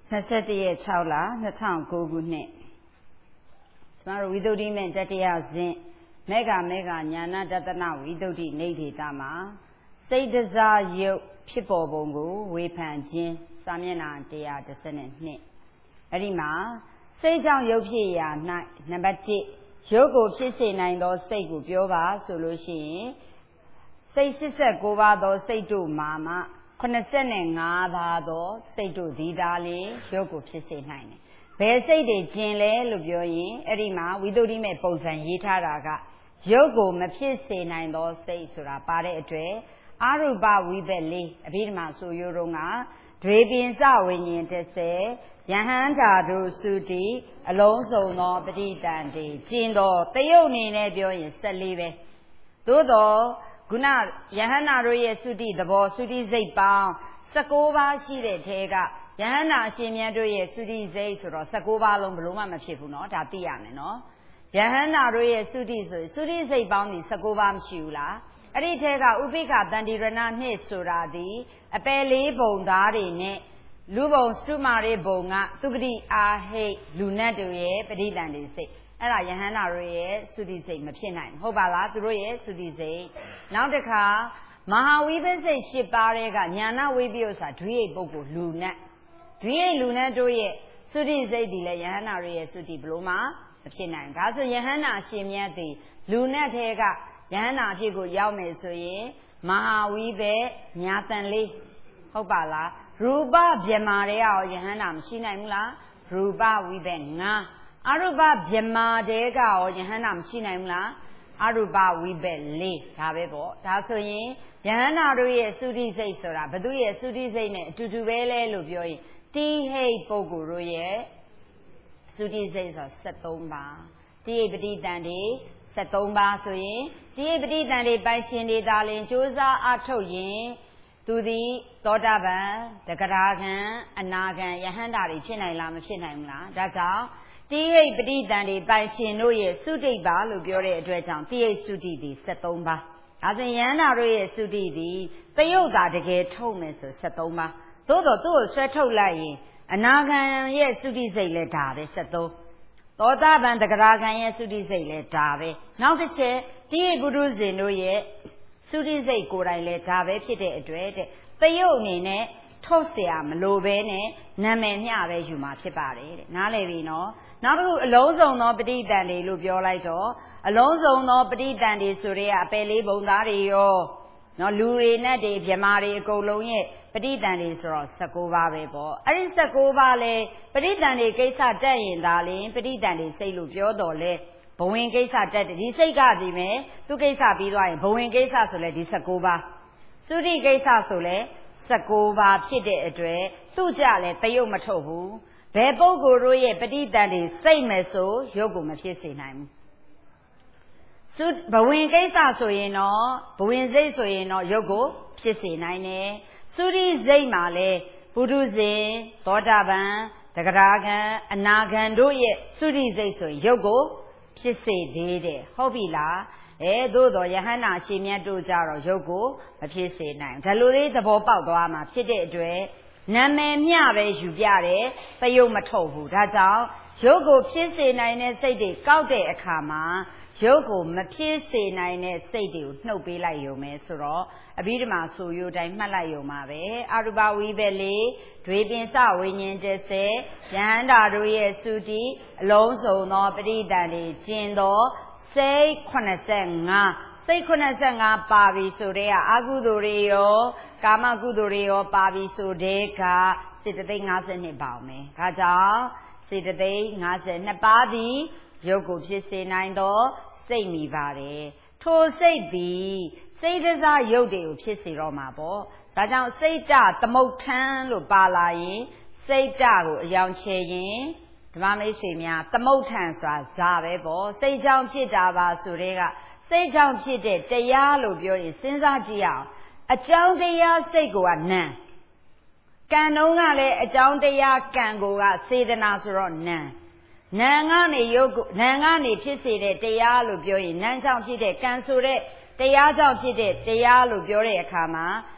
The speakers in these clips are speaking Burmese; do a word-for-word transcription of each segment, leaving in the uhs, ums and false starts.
နှစ်ဆက်တရဲ့၆လနှစ်ထောင်ကိုခုနှစ်ကျမတို့ဝိသုဒ္ဓိမဲ့တတိယဇင့်မေဃမေဃညာနာတတနာဝိသုဒ္ဓိနေဒေတာမှာစိတ်တစားယုတ်ဖြစ်ပေါ်ပုံကိုဝေဖန်ခြင်းစာမျက်နှာone hundred twelveအဲ့ဒီမှာစိတ်ကြောင့်ယုတ်ဖြစ်ရာ၌နံပါတ်oneယုတ်ကိုဖြစ်စေနိုင်သောစိတ်ကိုပြောပါဆိုလို့ရှိရင်စိတ်eighty-nineပါးသောစိတ်တို့မှာမှseventy-fiveပါးသောစိတ်တို့ဒီသားလေးယုတ်ကိုဖြစ်စေနိုင်တယ်။ဘယ်စိတ်တွေကျင်လဲလို့ပြောရင်အဲ့ဒီမှာဝိသုဒ္ဓိမဲ့ပုံစံရေးထားတာကယုတ်ကိုမဖြစ်စေနိုင်သောစိတ်ဆိုတာပါတဲ့အတွက်အရူပဝိဘက်လေးအဘိဓမ္မာဆိုရိုးတော့ကဒွေပင်စဝိညာဉ်တစ်ဆယ်ယဟန္တာတို့စုတိအလုံးစုံသောပဋိသန္ဓေကျင်သောတယုတ်အနေနဲ့ပြောရင်fourteenပဲသို့တော့ခုနယဟန္တာတို့ရဲ့သုတိသဘောသုတိစိတ်ပေါင်းnineteenပါးရှိတဲ့ထဲကယဟန္တာအရှင်မြတ်တို့ရဲ့သုတိစိတ်ဆိုတော့nineteenပါးလုံးဘလို့မှမဖြစ်ဘူးเนาะဒါသိရမယ်เนาะယဟန္တာတို့ရဲ့သုတိဆိုသုတိစိတ်ပေါင်းဒီnineteenပါးမရှိဘူးလားအဲ့ဒီထဲကဥပိ္ပခတန္တိရဏနှစ်ဆိုတာဒီအပယ်လေးဘုံသားတွေနဲ့လူဘုံစုမာရိဘုံကသုဂတိအာဟိတ်လူနတ်တို့ရဲ့ပဋိသန္ဓေစိတ်အဲ့ဒါယဟန္တာတို့ရဲ့သုတိစိတ်မဖြစ်နိုင်ဟုတ်ပါလားသူတို့ရဲ့သုတိစိတ်နောက်တစ်ခါမဟာဝိပဿစိတ်eightပါးတဲ့ကညာနာဝိပယုစာဒွိဟိတ်ပုဂ္ဂိုလ်လူနတ်ဒွိဟိတ်လူနတ်တို့ရဲ့သုတိစိတ်ဒီလေယဟန္တာတို့ရဲ့သုတိဘလို့မှမဖြစ်နိုင်ဒါဆိုယဟန္တာရှင်မြတ်ဒီလူနတ်ထဲကယဟန္တာအဖြစ်ကိုရောက်မယ်ဆိုရင်မဟာဝိဘညာတန်လေးဟုတ်ပါလားရူပဗြဟ္မာတွေကရောယဟန္တာမရှိနိုင်ဘူးလားရူပဝိဘnineအရူပဗြဟ္မာတွေကရောယဟန္တာမရှိနိုင်ဘူးလားအရူပဝိဘfourဒါပဲပေါ့ဒါဆိုရင်ယဟန္တာတို့ရဲ့သုတိစိတ်ဆိုတာဘသူရဲ့သုတိစိတ်နဲ့အတူတူပဲလဲလို့ပြောရင်တိဟိတ်ပုဂ္ဂိုလ်တို့ရဲ့သုတိစိတ်ဆိုseventeenပါးတိဟိတ်ပဋိသန္ဓေseventeenပါးဆိုရင်တိဟိတ်ပဋိသန္ဓေပိုင်ရှင်တွေသာလင်ကြိုးစားအထုတ်ရင်သူသည်သောတာပန်တဂရဂံအနာဂံယဟန္တာတွေဖြစ်နိုင်လားမဖြစ်နိုင်ဘူးလားဒါကြောင့်တိဟိတ်ပဋိသန္ဓေပိုင်ရှင်တို့ရဲ့သုတိပါလို့ပြောတဲ့အတွက်ကြောင့်တိဟိတ်သုတိသည်seventeenပါးဒါဆိုယဟန္တာတို့ရဲ့သုတိသည်တယုတ်သာတကယ်ထုတ်မယ်ဆိုseventeenပါးသို့တော့သူ့ကိုဆွဲထုတ်လိုက်ရင်အနာဂံရဲ့သုတိစိတ်လည်းဒါပဲseventeenသောတာပန်တဂရဂံရဲ့သုတိစိတ်လည်းဒါပဲနောက်တစ်ချက်တိဟိတ်ပုထုဇဉ်တို့ရဲ့သုတိစိတ်ကိုယ်တိုင်လည်းဒါပဲဖြစ်တဲ့အတွက်တဲ့တယုတ်အနေနဲ့ထုတ်เสียမလိုပဲနဲ့နာမည်မျှပဲယူမှာဖြစ်ပါတယ်တဲ့နားလည်ပြီနော်နောက်တစ်ခုအလုံးစုံသောပဋိသန္ဓေလို့ပြောလိုက်တော့အလုံးစုံသောပဋိသန္ဓေဆိုတဲ့အပယ်လေးဘုံသားတွေရောနော်လူတွေနဲ့တွေဗြဟ္မာတွေအကုန်လုံးရဲ့ပဋိသန္ဓေဆိုတော့seventeenပါးပဲပေါ့အဲ့ဒီseventeenပါးလဲပဋိသန္ဓေကိစ္စတက်ရင်ဒါလင်ပဋိသန္ဓေစိတ်လို့ပြောတော်လဲဘဝင်ကိစ္စတက်တယ်ဒီစိတ်ကဒီမဲ့သူကိစ္စပြီးသွားရင်ဘဝင်ကိစ္စဆိုလဲဒီseventeenပါးသုတိကိစ္စဆိုလဲseventeenပါးဖြစ်တဲ့အတွက်သူ့ကြလဲတယုတ်မထုတ်ဘူးဘယ်ပုဂ္ဂိုလ်တို့ရဲ့ပဋိသန္ဓေစိတ်မယ်ဆိုယုတ်ကိုမဖြစ်စေနိုင်ဘူးသုဘဝင်ကိစ္စဆိုရင်တော့ဘဝင်စိတ်ဆိုရင်တော့ယုတ်ကိုဖြစ်စေနိုင်တယ်သုတိစိတ်မှာလဲပုထုဇဉ်သောတာပန်တဂရဂံအနာဂံတို့ရဲ့သုတိစိတ်ဆိုရင်ယုတ်ကိုဖြစ်စေသေးတယ်ဟုတ်ပြီလားအဲသို့တော်ယဟန္တာရှင်မြတ်တို့ကြတော့ယုတ်ကိုမဖြစ်စေနိုင်ဒါလိုလေးသဘောပေါက်သွားမှာဖြစ်တဲ့အတွက်နာမည်မျှပဲယူပြတယ်တယုတ်မထုတ်ဘူးဒါကြောင့်ယုတ်ကိုဖြစ်စေနိုင်တဲ့စိတ်တွေကောက်တဲ့အခါမှာယုတ်ကိုမဖြစ်စေနိုင်တဲ့စိတ်တွေကိုနှုတ်ပေးလိုက်ရုံပဲဆိုတော့အဘိဓမ္မာဆိုရိုးတိုင်းမှတ်လိုက်ရုံပါပဲအရူပဝိဘက်လေးဒွေပင်စဝိညာဉ်တစ်ဆယ်ယဟန္တာတို့ရဲ့သုတိအလုံးစုံသောပဋိသန္ဓေကျင်သောစိတ်seventy-fiveစိတ်seventy-fiveပါပြီဆိုတဲ့အာကုသိုလ်တွေရောကာမကုသိုလ်တွေရောပါပြီဆိုတဲ့ကစေတသိက်fifty-twoပါအောင်မယ်ဒါကြောင့်စေတသိက်fifty-twoပါးသည်ယုတ်ကိုဖြစ်စေနိုင်သောစိတ်မိပါတယ်ထိုစိတ်သည်စိတ်တစားယုတ်တွေကိုဖြစ်စေတော့မှာပေါ့ဒါကြောင့်စိတ်တသမုဋ္ဌံလို့ပါလာရင်စိတ်တကိုအယောင်ချေရင်ဓမ္မမိတ်ဆွေများသမုဋ္ဌံဆိုတာဇာပဲပေါ့စိတ်ကြောင့်ဖြစ်တာပါဆိုတဲ့ကစိတ်ကြောင့်ဖြစ်တဲ့တရားလို့ပြောရင်စဉ်းစားကြည့်အောင်အကြောင်းတရားစိတ်ကိုကနံကံတုံးကလည်းအကြောင်းတရားကံကိုကစေတနာဆိုတော့နံနံကနေယုတ်နံကနေဖြစ်စေတဲ့တရားလို့ပြောရင်နံကြောင့်ဖြစ်တဲ့ကံဆိုတဲ့တရားကြောင့်ဖြစ်တဲ့တရားလို့ပြောတဲ့အခါမှာ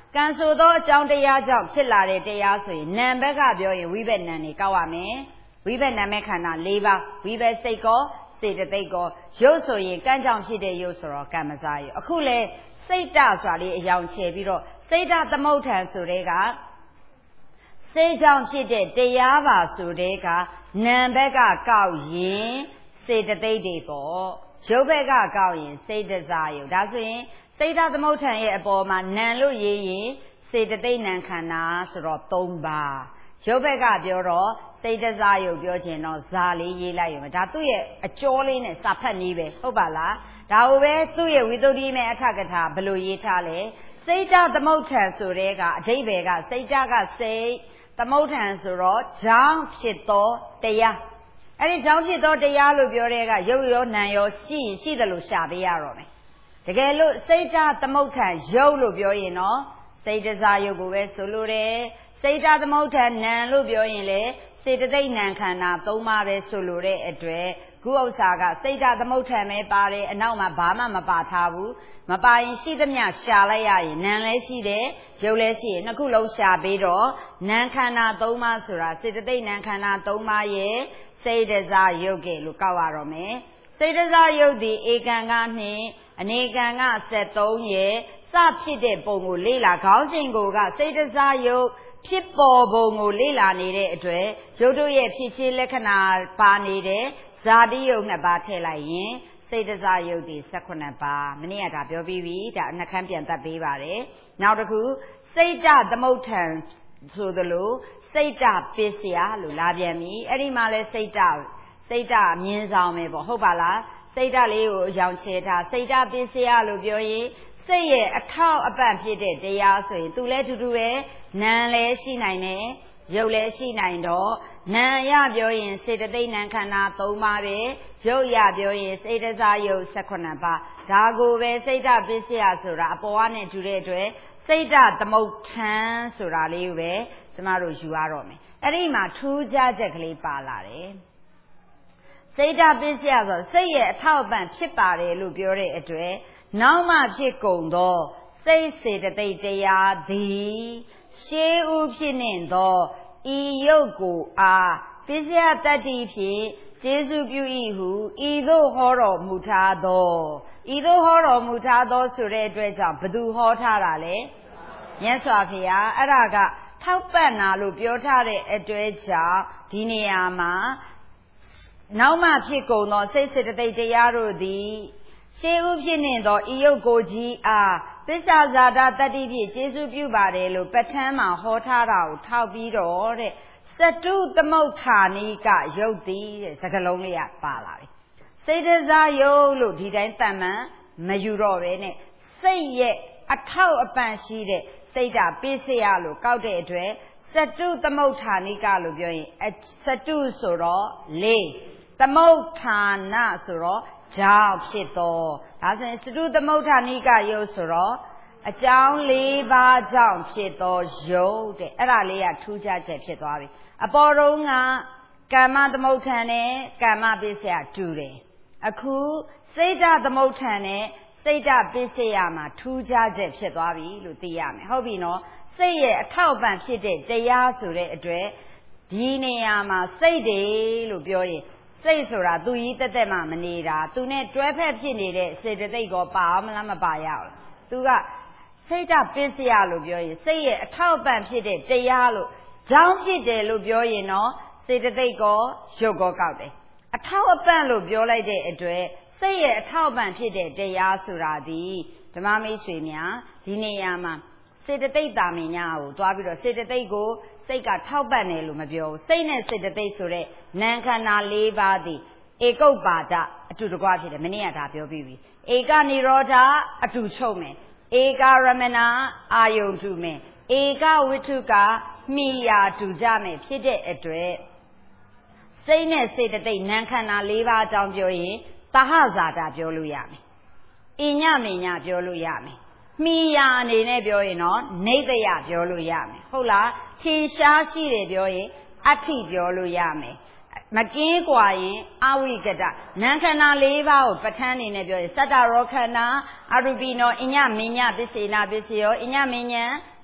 ကံဆိုသောအကြောင်းတရားကြောင့်ဖြစ်လာတဲ့တရားဆိုရင်နာမ်ဘက်ကပြောရင်ဝိဘက်နာမ်နေကောက်ရမယ်ဝိဘက်နာမ်မဲ့ခန္ဓာ၄ပါးဝိဘက်စိတ်ကောစေတသိက်ကောရုပ်ဆိုရင်ကံကြောင့်ဖြစ်တဲ့ရုပ်ဆိုတော့ကံမစားရုပ်အခုလေစိတ်တဆိုတာလေးအယောင်ချဲပြီးတော့စိတ်တသမုဋ္ဌံဆိုတဲ့ကစိတ်ကြောင့်ဖြစ်တဲ့တရားပါဆိုတဲ့ကနာမ်ဘက်ကကောက်ရင်စေတသိက်တွေပေါ့ရုပ်ဘက်ကကောက်ရင်စိတ်တစားရုပ်ဒါဆိုရင်စိတ်ဓာတ်သမုဋ္ဌံရဲ့အပေါ်မှာနာမ်လို့ရေးရင်စေတသိက်နာမ်ခန္ဓာဆိုတော့၃ပါးရုပ်ဘက်ကပြောတော့စိတ်တစားရုပ်ပြောခြင်းတော့ဇာလေးရေးလိုက်ရုံပဲဒါသူ့ရဲ့အကျော်လေးနဲ့စာဖတ်နည်းပဲဟုတ်ပါလားဒါကိုပဲသူ့ရဲ့ဝိသုဒ္ဓိမေအထကထာဘယ်လိုရေးထားလဲစိတ်ဓာတ်သမုဋ္ဌံဆိုတဲ့ကအဓိပ္ပာယ်ကစိတ်ဓာတ်ကစိတ်သမုဋ္ဌံဆိုတော့ကြောင့်ဖြစ်သောတရားအဲ့ဒီကြောင့်ဖြစ်သောတရားလို့ပြောတဲ့ကရုပ်ရောနာမ်ရောရှိရင်ရှိတယ်လို့ရှာပေးရတော့မယ်တကယ်လို့စိတ်ဓာတ်သမုဋ္ဌံရုပ်လို့ပြောရင်တော့စိတ်တစားရုပ်ကိုပဲဆိုလိုတယ်စိတ်ဓာတ်သမုဋ္ဌံနာမ်လို့ပြောရင်လေစေတသိက်နာမ်ခန္ဓာ၃ပါးပဲဆိုလိုတဲ့အတွက်ခုဥစ္စာကစိတ်ဓာတ်သမုဋ္ဌံပဲပါတယ်အနောက်မှာဘာမှမပါထားဘူးမပါရင်ရှိသမျှရှာလိုက်ရရင်နာမ်လည်းရှိတယ်ရုပ်လည်းရှိရင်နှစ်ခုလုံးရှာပြီးတော့နာမ်ခန္ဓာ၃ပါးဆိုတာစေတသိက်နာမ်ခန္ဓာ၃ပါးရဲ့စိတ်တစားရုပ်ကဲလို့ကောက်ရတော့မယ်စိတ်တစားရုပ်ဒီဧကံကနှစ်အနေကံကဆက်သုံးရဲ့စဖြစ်တဲ့ပုံကိုလေ့လာခေါင်းစဉ်ကိုကစိတ်တစားရုပ်ဖြစ်ပေါ်ပုံကိုလေ့လာနေတဲ့အတွက်ရုပ်တို့ရဲ့ဖြစ်ချင်းလက္ခဏာပါနေတဲ့ဇာတိရုပ်နှစ်ပါးထည့်လိုက်ရင်စိတ်တစားရုပ်ဒီ၁၈ပါးမနေ့ကဒါပြောပြီးပြီဒါနှခမ်းပြန်တတ်ပေးပါတယ်နောက်တစ်ခုစိတ်တသမုဋ္ဌံဆိုသလိုစိတ်တပစ္စယလို့လာပြန်ပြီအဲ့ဒီမှာလဲစိတ်တစိတ်တမြင်ဆောင်ပဲပေါ့ဟုတ်ပါလားစိတ်ဓာတ်လေးကိုအယောင်ချဲထားစိတ်ဓာတ်ပစ္စယလို့ပြောရင်စိတ်ရဲ့အထောက်အပံ့ဖြစ်တဲ့တရားဆိုရင်သူလည်းတူတူပဲနာမ်လည်းရှိနိုင်တယ်ရုပ်လည်းရှိနိုင်တော့နာမ်ရပြောရင်စေတသိက်နာမ်ခန္ဓာ၃ပါးပဲရုပ်ရပြောရင်စိတ်တစားရုပ်၁၈ပါးဒါကိုပဲစိတ်ဓာတ်ပစ္စယဆိုတာအပေါ်ကနေတူတဲ့အတွက်စိတ်ဓာတ်သမုဋ္ဌံဆိုတာလေးကိုပဲကျမတို့ယူရတော့မယ်အဲ့ဒီမှာထူးခြားချက်ကလေးပါလာတယ်စိတ်ဓာတ်ပစ္စယဆိုစိတ်ရဲ့အထောက်အပံ့ဖြစ်ပါတယ်လို့ပြောတဲ့အတွက်နောက်မှဖြစ်ကုန်သောစိတ်စေတသိက်တရားသည်ရှေးဥဖြစ်နေသောဤယုတ်ကိုအားပစ္စယတတ္တိဖြင့်ကျေစုပြု၏ဟုဤသို့ဟောတော်မူထားသောဤသို့ဟောတော်မူထားသောဆိုတဲ့အတွက်ကြောင့်ဘသူဟောထားတာလဲမြတ်စွာဘုရားအဲ့ဒါကထောက်ပံ့တာလို့ပြောထားတဲ့အတွက်ကြောင့်ဒီနေရာမှာနောက်မှဖြစ်ကုန်သောစိတ်စေတသိက်တရားတို့သည်ရှေးဥဖြစ်နေသောဤယုတ်ကိုကြီးအားသစ္စာဇာတာတတ္တိဖြင့်ကျေစုပြုပါတယ်လို့ပဋ္ဌာန်းမှာဟောထားတာကိုထောက်ပြီးတော့တဲ့စတုသမုဋ္ဌာနိကယုတ်တိတဲ့စကားလုံးလေးကပါလာပြီစိတ်တစားယုတ်လို့ဒီတိုင်းတန်မှန်မယူတော့ပဲနဲ့စိတ်ရဲ့အထောက်အပံ့ရှိတဲ့စိတ်ဓာတ်ပစ္စယလို့ကောက်တဲ့အတွက်စတုသမုဋ္ဌာနိကလို့ပြောရင်စတုဆိုတော့လေးသမုဋ္ဌာနဆိုတော့ကြောင့်ဖြစ်သောဒါဆိုရင်စတုသမုဋ္ဌာနိကယုတ်ဆိုတော့အကြောင်း၄ပါးကြောင့်ဖြစ်သောယုတ်တဲ့အဲ့ဒါလေးကထူးခြားချက်ဖြစ်သွားပြီအပေါ်တုန်းကကမ္မသမုဋ္ဌာန်နဲ့ကမ္မပစ္စယတူတယ်အခုစိတ်ဓာတ်သမုဋ္ဌာန်နဲ့စိတ်ဓာတ်ပစ္စယမှာထူးခြားချက်ဖြစ်သွားပြီလို့သိရမယ်ဟုတ်ပြီနော်စိတ်ရဲ့အထောက်အပံ့ဖြစ်တဲ့တရားဆိုတဲ့အတွက်ဒီနေရာမှာစိတ်တွေလို့ပြောရင်စိတ်ဆိုတာသူကြီးတက်တက်မှမနေတာသူနဲ့တွဲဖက်ဖြစ်နေတဲ့စေတသိက်ကိုပါအောင်မလားမပါရအောင်သူကစိတ်ဓာတ်ပစ္စယလို့ပြောရင်စိတ်ရဲ့အထောက်အပံ့ဖြစ်တဲ့တရားလို့ကြောင်းဖြစ်တယ်လို့ပြောရင်တော့စေတသိက်ကိုရုပ်ကိုကောက်တယ်အထောက်အပံ့လို့ပြောလိုက်တဲ့အတွက်စိတ်ရဲ့အထောက်အပံ့ဖြစ်တဲ့တရားဆိုတာဒီဓမ္မမိတ်ဆွေများဒီနေရာမှာစေတသိက်တာမင်ညာကိုတွားပြီးတော့စေတသိက်ကိုစိတ်ကထောက်ပံ့တယ်လို့မပြောဘူးစိတ်နဲ့စေတသိက်ဆိုတဲ့နာမ်ခန္ဓာ၄ပါးသည်ဧကုပ္ပါဒအတူတကွဖြစ်တယ်မနေ့ကဒါပြောပြီးပြီဧကနိရောဓအတူချုပ်မယ်ဧကရမဏအာယုန်တူမယ်ဧကဝိထုကမိယာတူကြမယ်ဖြစ်တဲ့အတွက်စိတ်နဲ့စေတသိက်နာမ်ခန္ဓာ၄ပါးအကြောင်းပြောရင်သဟဇာတာပြောလို့ရမယ်အညမညပြောလို့ရမယ်မိယာအနေနဲ့ပြောရင်တော့နေတယပြောလို့ရမယ်ဟုတ်လားထင်ရှားရှိတယ်ပြောရင်အဋ္ဌိပြောလို့ရမယ်မကင်းกว่าရင်အဝိကတနာမ်ခန္ဓာ၄ပါးကိုပဋ္ဌာန်းအနေနဲ့ပြောရင်စတ္တရောခန္ဓာအရူပိနောအညမညပစ္စေနာပစ္စယောအညမညံ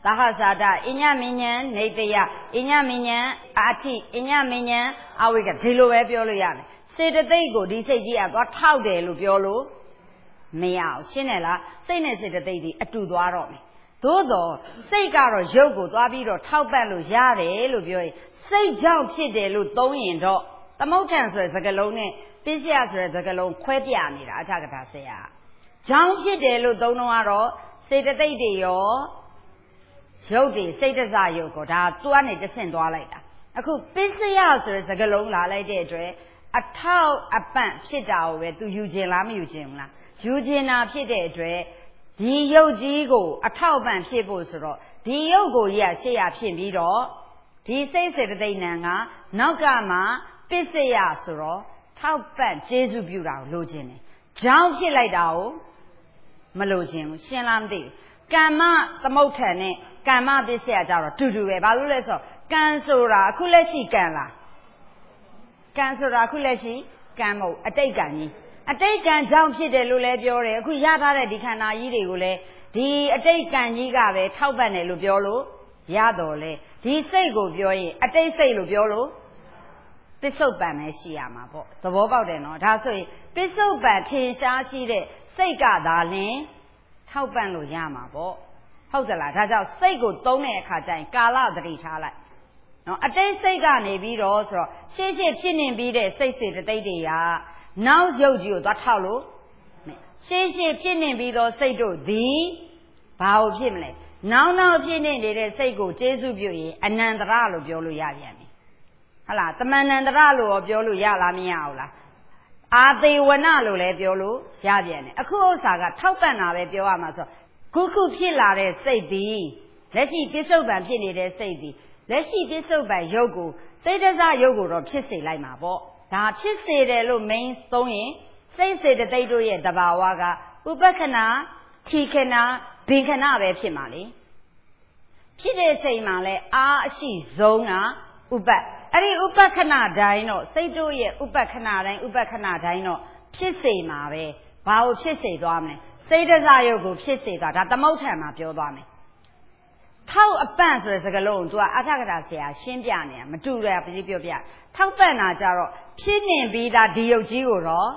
Tahasada, Inya Minyan, Nadia, Inya Minyan, Ati, Inya Minyan, Awika, Tilo Epiolian. Say that they go, they say, yeah, what how they look yolo? Meow, Shinella, say that they a two dwarome. Dodo, say Garo, Jogo, Dabido, Taupalo, Yare, Lubio, say jump chide, look, don't in do. The mountains was a galone, busy as a galone, Quetiani, Ajagata say. Jump chide, look, don't know, say that they do. Jody, say the Zayoko, that two hundred descent or later. I could busy house as a galong la like a towel, a pan, sit out with to Eugene Lam Eugene. Eugene up hit a dre. The Yojigo, a towel pan shipos, the Yogo, yes, she up him beat all. The says that they nanga, Nogama, busy asuro, towel pan, Jesu Bura, Logine. Jump he like out. Malogin, Shenlam D. Gamma, the motane. Gamma this year, to do a baluleso, Gansura, Kuleshi Gala. Gansura, Kuleshi, Gamo, a takeani. A takean jump she de Lule Biore, Kuyaba de Cana Yigule, the a takean Yigabe, Taubane Lubiolo, Yadole, the Sego Bioi, a day say Lubiolo. Piso ban as she am about the Boba de no, that's why Piso bat, Tisha, she de, Sega darling, Tauban Luyama bo. How's the lad? That's say good, don't make a gala the rich. No, a day say Gani be also. She said, Pinning be there, say the day. Now, Jojo, that hollow. She said, Pinning be those say to thee. Bow Jimley. Now, now, Pinning did say go, Jesu Bui, and Nandaralo Biolu Yami. Hala, the man and the Ralo of Biolu Yala Miaula. Are they Wanalo le Biolu? Yabian. A cool saga, Taupana, Bioamaso. Cuckoo Pilare say thee. Let she disobey Pinny say thee. Let she disobey Yogo. Say there's a Yogo or Pissy like my boy. Now Pissy the little main stone. Say say that they do it the Bawaga. Ubakana, Tikana, Binkana, Pimali. Pide say Male, ah, she zona, Uba. Ari Ubakana dino. Say do it, Ubakana and Ubakana dino. Pissy Mare. Bow Pissy Domine. Say the Zayogo, Pissy, that the mountain of your dummy. Tau a band as a loan to Atagasia, Shimbiania, Matura, Pilipia. Tau Bana Jaro, Pinning be that D O G ro.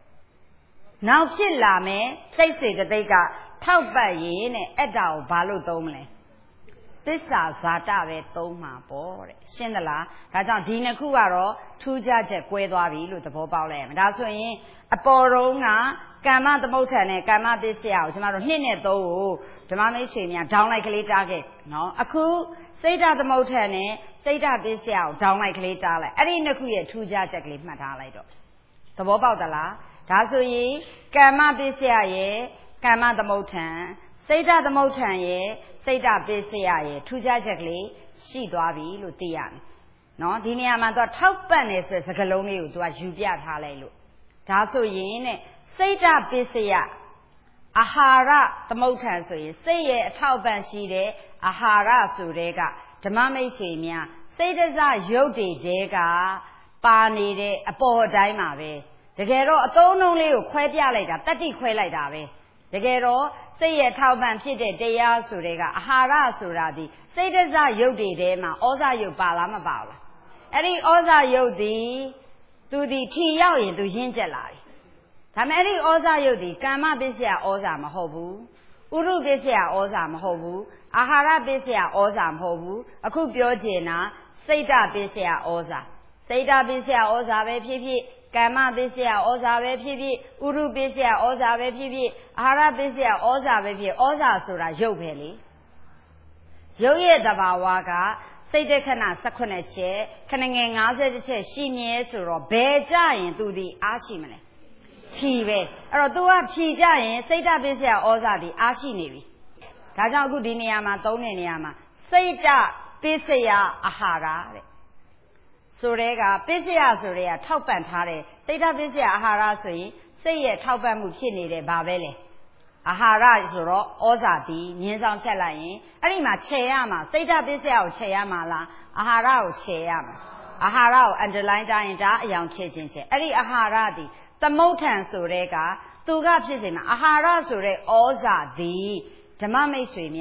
Now Pillame, say that they got Tau Bayin, Edao, Balu Domle. This is Zata Toma board. Shindala, Rajan Dina Kuaro, two judges, Guedavi, with the Bobalem. That's when a Boronga. Gamma the motan, Gamma this year, tomorrow Hinnet though, tomorrow down like a little target. No, a cool, say that the motan, say that this year, down like a little target. I didn't know two judges clip Matalido. The Boba the la, that's ye, Gamma this year, ye, Gamma the motan, say that the motan, ye, say that this year, two judges, she doavi, Lutian. No, Diniaman, the top banis is a colonial to a Jubia Halelu. That's ye. Say that busy Ahara, the motan so you say a tauban she de, Ahara surega, the mammy swimia, say there's a yodi dega, barney de, a poor dimave. The gero, a don't only quite later, thirty quay like that. The gero, say a tauban she de, dea surega, Ahara suradi, say there's a yodi dema, oza you balama bala. Any oza yodi, to the tea yao into Jinjalai. Tamari oza yodi, Kama Bisia oza mahobu, Uru Bisia oza mahobu, Ahara Bisia oza mahobu, Akubio Jena, Seda Bisia oza. Seda Bisia oza ve pipi, Kama Bisia oza ve pipi, Uru Bisia oza ve pipi, Ahara Bisia oza ve pipi, oza sura yopeli. Yoye Dabawaga, Seda Kana Sakuneche, Kananga Shine Suro, Beja into the Ashimane. Chive, or do a Chija, say that Bisia Ozadi, Ashi Navy. Kaja Gudiniama, Doniniama, say that Bisia Ahara. Surega, Bisia Surea, top and Hare, say that Bisia Ahara Sui, say a top and Mupini de Babele. Ahara Zuro, Ozadi, Nizam Chelain, Arima Cheama, say that Bisia Cheamala, Ahara Cheama. Ahara underline Diana, young children say, Ari Aharadi. The motan surega, Tuga Pisima, Ahara Sure, Oza, the Tamame Swimia,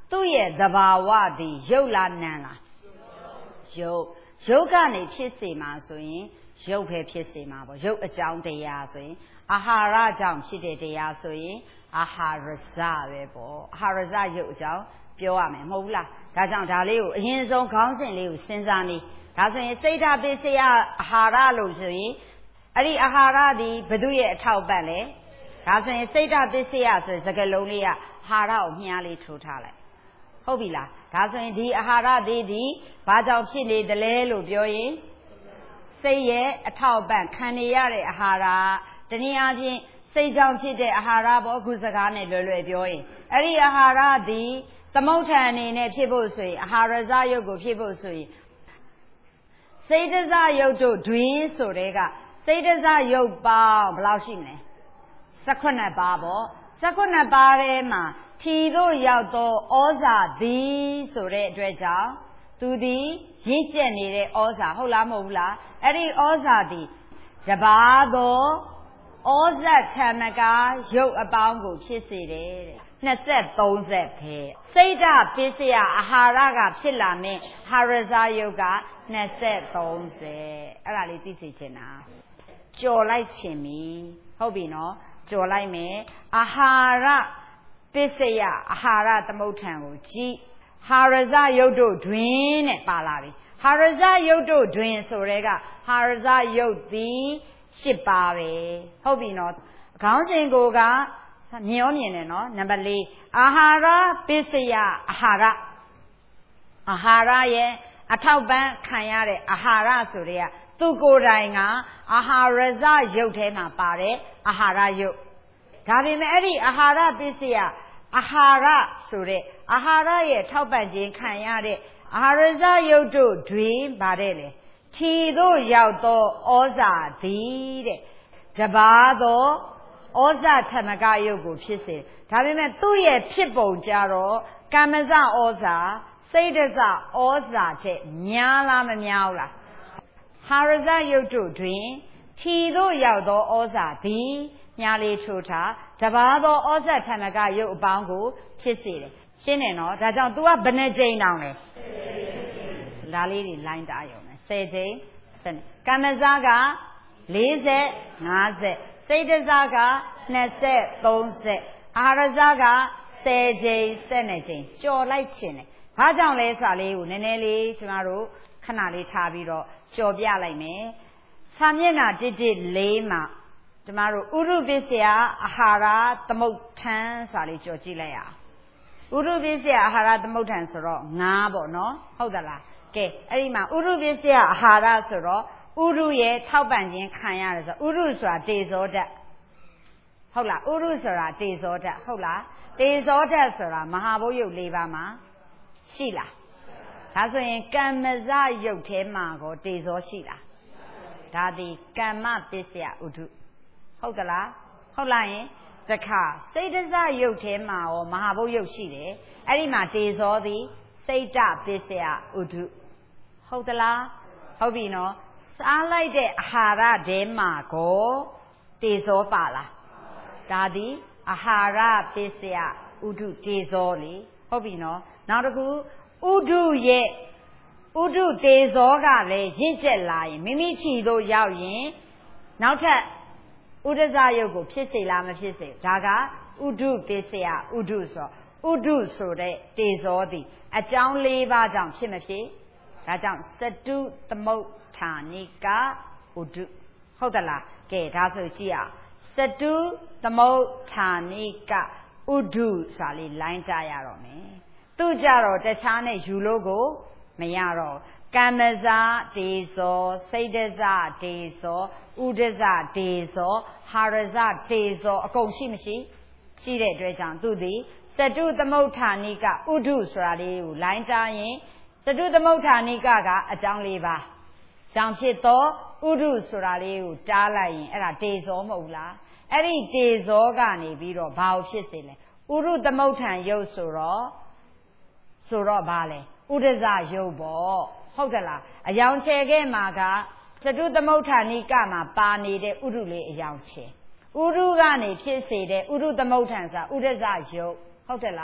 သူ့ရဲ့သဘာဝတည်ရုပ်လားနာမ်လားရုပ်ရုပ်ကနေဖြစ်စေမှာဆိုရင်ရုပ်ပဲဖြစ်စေမှာပေါ့ရုပ်အကြောင်းတရားဆိုရင်အာဟာရကြောင့်ဖြစ်တဲ့တရားဆိုရင်အာဟာရဇပဲပေါ့အာဟာရဇရုပ်အကြောင်းပြောရမယ်မဟုတ်ဘူးလားဒါကြောင့်ဒါလေးကိုအရင်ဆုံးခေါင်းစဉ်လေးကိုစဉ်းစားနေဒါဆိုရင်စိတ်ဓာတ်ပစ္စယအာဟာရလို့ဆိုရင်အဲ့ဒီအာဟာရသည်ဘု து ရဲ့အထောက်ပံ့လဲဒါဆိုရင်စိတ်ဓာတ်ပစ္စယဆိုရင်စကားလုံးလေးကအာဟာရကိုမြားလေးထိုးထားလိုက်ဟုတ်ပြီလားဒါဆိုရင်ဒီအာဟာရသည်ဒီဘာကြောင့်ဖြစ်နေတယ်လဲလို့ပြောရင်စိတ်ရဲ့အထောက်ပံ့ခံနေရတဲ့အာဟာရတနည်းအားဖြင့်စိတ်ကြောင့်ဖြစ်တဲ့အာဟာရပေါ့အခုစကားနဲ့လွယ်လွယ်ပြောရင်အဲ့ဒီအာဟာရသည်သမုဋ္ဌာန်အနေနဲ့ဖြစ်ဖို့ဆိုရင်အာဟာရဇယုတ်ကိုဖြစ်ဖို့ဆိုရင်စိတ်တဇယုတ်တို့တွင်ဆိုတဲ့ကစိတ်တဇယုတ်ပေါင်းဘယ်လောက်ရှိမလဲ၁၈ပါးပေါ့၁၈ပါးထဲမှာထီတို့ရောက်သောဩဇာသည်ဆိုတဲ့အတွက်ကြောင့်သူသည်ရင့်ကျက်နေတဲ့ဩဇာဟုတ်လားမဟုတ်ဘူးလားအဲ့ဒီဩဇာသည်တပါးသောဩဇာဓမ္မကယုတ်အပေါင်းကိုဖြစ်စေတယ်တဲ့နှစ်ဆက်သုံးဆက်ပဲစိတ်ဓာတ်ပစ္စယအာဟာရကဖြစ်လာမယ်ဟာရဇယုတ်ကနှစ်ဆက်သုံးဆက်အဲ့ဒါလေးသိစေချင်တာကြော်လိုက်ခြင်းပြီဟုတ်ပြီနော်ကြော်လိုက်မယ်အာဟာရပစ္စယအာဟာရသမုဋ္ဌာန်ကိုကြည့်ဟာရဇယုတ်တို့တွင်တဲ့ပါလာပြီဟာရဇယုတ်တို့တွင်ဆိုတဲ့ကဟာရဇယုတ်သည်ရှစ်ပါးပဲဟုတ်ပြီနော်ခေါင်းစဉ်ကိုကမြင်ရောမြင်တယ်နော်နံပါတ်၄အာဟာရပစ္စယအာဟာရအာဟာရရဲ့အထောက်ပံ့ခံရတဲ့အာဟာရဆိုတဲ့ကသူကိုယ်တိုင်ကအာဟာရဇယုတ်ထဲမှာပါတယ်အာဟာရယုတ်ဒါပေမဲ့အဲ့ဒီအာဟာရပစ္စယအာဟာရဆိုတဲ့အာဟာရရဲ့ထောက်ပံ့ခြင်းခံရတဲ့အာဟာရဇယုတ်တို့တွင်ပါတယ်လေထီတို့ရောက်သောဩဇာသည်တဲ့တပါးသောဩဇာဓမ္မကယုတ်ကိုဖြစ်စေဒါပေမဲ့သူ့ရဲ့ဖြစ်ပုံကြတော့ကမ္မဇဩဇာစိတ်တဇဩဇာတဲ့များလားမများဘူးလားဟာရဇယုတ်တို့တွင်ထီတို့ရောက်သောဩဇာသည်ညာလေးထိုးထားတပါးသောဩဇာဓမ္မကယုတ်အပေါင်းကိုဖြစ်စေတယ်ရှင်းတယ်နော်ဒါကြောင့် तू ကဘယ်နှကြိမ်တောင်လဲဒါလေးတွေလိုင်းတာရုံနဲ့ဆယ်ကြိမ်စနကမ္မဇကလေးဆယ်ငါးဆယ်စိတ်တဇကနှစ်ဆက်သုံးဆက်အာရဇကဆယ်ကြိမ်ဆက်နှစ်ကြိမ်ကြော်လိုက်ခြင်းတယ်ဘာကြောင့်လဲဆိုတာလေးကိုနည်းနည်းလေးကျမတို့ခဏလေးထားပြီးတော့ကြော်ပြလိုက်မယ်စာမျက်နှာတစ်တစ်လေးမှာကျမတို့ဥရုပစ္စယအာဟာရသမုဋ္ဌာန်ဆိုတာလေးကြော်ကြည့်လိုက်ရအောင်ဥရုပစ္စယအာဟာရသမုဋ္ဌာန်ဆိုတော့ငါးပေါ့နော်ဟုတ်သလားကဲအဲ့ဒီမှာဥရုပစ္စယအာဟာရဆိုတော့ဥရုရဲ့ထောက်ပံ့ခြင်းခံရတယ်ဆိုဥရုဆိုတာတေဇောဓာတ်ဟုတ်လားဥရုဆိုတာတေဇောဓာတ်ဟုတ်လားတေဇောဓာတ်ဆိုတာမဟာဘုတ်ရုပ်၄ပါးမှာရှိလားဒါဆိုရင်ကမ္မဇယုတ်ထဲမှာကိုတေဇောရှိလားဒါဒီကမ္မပစ္စယဥဒုဟုတ်သလားဟုတ်လားယင်တခါစိတ်တဇယုတ်ထဲမှာရောမဟာဘုတ်ရုပ်ရှိတယ်အဲ့ဒီမှာတေဇောသည်စိတ်တပစ္စယဥဒုဟုတ်သလားဟုတ်ပြီနော်စားလိုက်တဲ့အာဟာရထဲမှာကိုတေဇောပါလားဒါသည်အာဟာရပစ္စယဥဒုတေဇောလေဟုတ်ပြီနော်နောက်တစ်ခုဥဒုရဲ့ဥဒုတေဇောကလည်းရင့်ကျက်လာရင်မိမိထီတို့ရောက်ရင်နောက်ထပ်ဥဒဇယုတ်ကိုဖြစ်စေလားမဖြစ်စေဒါကဥဒုပစ္စယဥဒုဆိုဥဒုဆိုတဲ့တေဇောသည်အကြောင်း၄ပါးကြောင့်ဖြစ်မဖြစ်ဒါကြောင့်စတုသမုဋ္ဌာနိကဥဒုဟုတ်သလားကဲဒါဆိုကြည့်အောင်စတုသမုဋ္ဌာနိကဥဒုဆိုတာလေးလိုင်းကြရတော့မယ်သူကြတော့တခြားနဲ့ယူလို့ကိုမရတော့ကမ္မဇတေဇောစိတ်တဇတေဇောဥဒဇတေဇောဟာရဇတေဇောအကုန်ရှိမရှိရှိတဲ့အတွက်ကြောင့်သူသည်စတုသမုဋ္ဌာနိကဥဒုဆိုတာလေးကိုလိုင်းကြရင်စတုသမုဋ္ဌာနိကကအကြောင်း၄ပါးကြောင့်ဖြစ်သောဥဒုဆိုတာလေးကိုတားလိုက်ရင်အဲ့ဒါတေဇောမဟုတ်လားအဲ့ဒီတေဇောကနေပြီးတော့ဘာကိုဖြစ်စေလဲဥရုသမုဋ္ဌာန်ယုတ်ဆိုတော့ဆိုတော့ဘာလဲဥဒဇယုတ်ပေါ့ဟုတ်ကလားအယောင်ချယ်ခဲ့မှာကစတုသမုဋ္ဌာနိကမှာပါနေတဲ့ဥရုလေးအယောင်ချယ်ဥရုကနေဖြစ်စေတဲ့ဥရုသမုဋ္ဌာန်ဆိုတာဥဒဇယုတ်ဟုတ်တယ်လား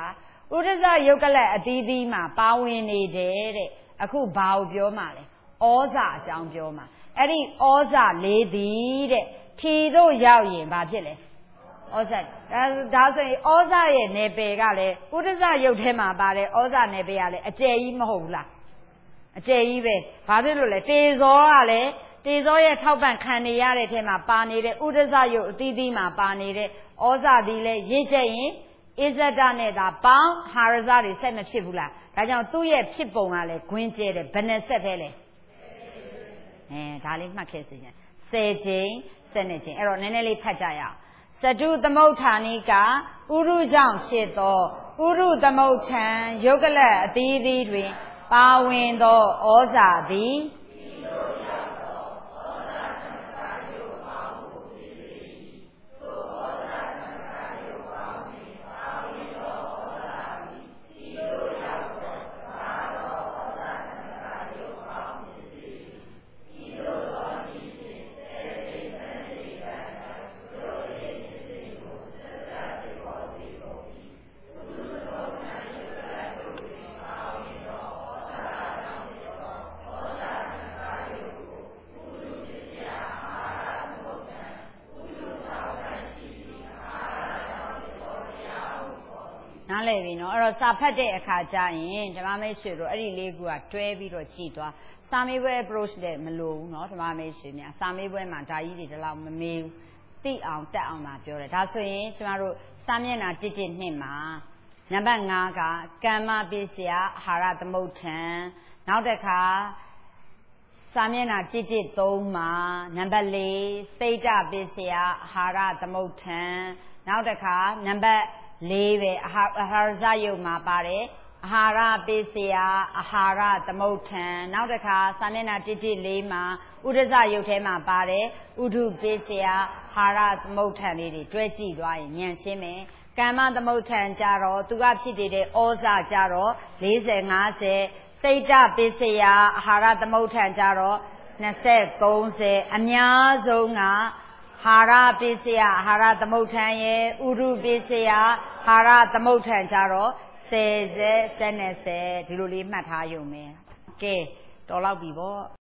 ဥဒ္ဒဇယုတ်ကလအသီးသီးမှာပါဝင်နေတဲ့တဲ့အခုဘာကိုပြောမှလဲဩဇာအကြောင်းပြောမှာအဲ့ဒီဩဇာလေးသည်တဲ့ထီတို့ရောက်ရင်ဘာဖြစ်လဲဩဇာဒါဒါဆိုရင်ဩဇာရဲ့နယ်ပယ်ကလည်းဥဒ္ဒဇယုတ်ထဲမှာပါတယ်ဩဇာနယ်ပယ်ကလည်းအကျယ်ကြီးမဟုတ်ဘူးလားအကျယ်ကြီးပဲဘာဖြစ်လို့လဲတေဇောကလည်းတေဇောရဲ့ထောက်ပံ့ခံနေရတဲ့ထဲမှာပါနေတဲ့ဥဒ္ဒဇယုတ်အသီးသီးမှာပါနေတဲ့ဩဇာသည်လည်းရင့်ကျက်ရင်ဣဇဒနဲ့သာပေါင်းဟာရဇတွေဆက်မဖြစ်ဘူးလားဒါကြောင့်သူ့ရဲ့ဖြစ်ပုံကလည်းဂွင်းကျဲတယ်ဘယ်နဲ့ဆက်ပဲလဲအဲဒါလေးမှတ်ခဲ့စီရင်ဆယ်ချိန်ဆက်နှစ်ချိန်အဲ့တော့နည်းနည်းလေးဖတ်ကြရအောင်စတုသမုဋ္ဌာနိကဥရုကြောင့်ဖြစ်သောဥရုသမုဋ္ဌံယုတ်ကလအသီးသီးတွင်ပါဝင်သောဩဇာသည်နားလည်ပြီနော်အဲ့တော့စာဖတ်တဲ့အခါကျရင်ဓမ္မမိတ်ဆွေတို့အဲ့ဒီလေးခုကတွဲပြီးတော့ကြည်သွားစာမေးပွဲ approach တဲ့မလိုဘူးနော်ဓမ္မမိတ်ဆွေများစာမေးပွဲမှာဒါကြီးတွေဒီလောက်မမေးဘူးသိအောင်တက်အောင်သာပြောတယ်ဒါဆိုရင်ကျမတို့စာမျက်နှာတစ်တစ်နှစ်မှာနံပါတ်၅ကကမ္မပစ္စယအာဟာရသမုဋ္ဌံနောက်တစ်ခါစာမျက်နှာတစ်တစ်သုံးမှာနံပါတ်၄စိတ်တပစ္စယအာဟာရသမုဋ္ဌံနောက်တစ်ခါနံပါတ်လေးပဲအာဟာရဇယုတ်မှာပါတယ်အာဟာရပစ္စယအာဟာရသမုဋ္ဌံနောက်တစ်ခါစာမျက်နှာတစ်တစ်လေးမှာဥဒ္ဒဇယုတ်ထဲမှာပါတယ်ဥဒုပစ္စယအာဟာရသမုဋ္ဌံလေးတွေတွဲကြည့်သွားရင်ဉာဏ်ရှင်းမယ်ကမ္မသမုဋ္ဌံကြတော့သူကဖြစ်နေတဲ့ဩဇာကြတော့၄၀ ၅၀စိတ်တပစ္စယအာဟာရသမုဋ္ဌံကြတော့၂၀ ၃၀အများဆုံးကဟာရပစ္စယအာဟာရသမုဋ္ဌံရဲ့ဥရုပစ္စယအာဟာရသမုဋ္ဌံကြတော့ဆယ်ဆယ်ဆယ်နဲ့ဆယ်ဒီလိုလေးမှတ်ထားရုံပဲကဲတော်လောက်ပြီပေါ့